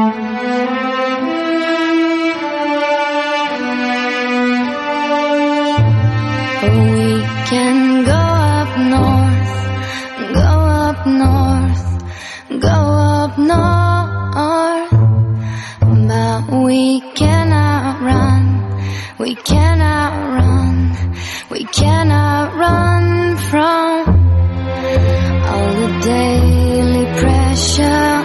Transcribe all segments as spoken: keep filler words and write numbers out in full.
We can go up north, go up north, go up north, but we cannot run, we cannot run, we cannot run from all the daily pressure,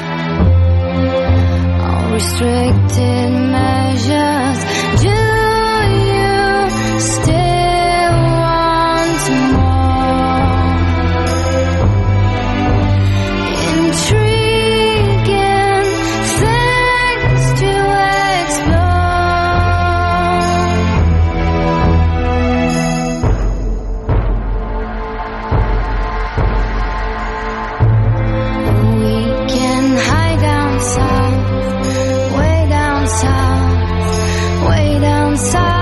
all restricted measures. Do you still want more? Intriguing things to explore. We can hide down south, way down south, way down south.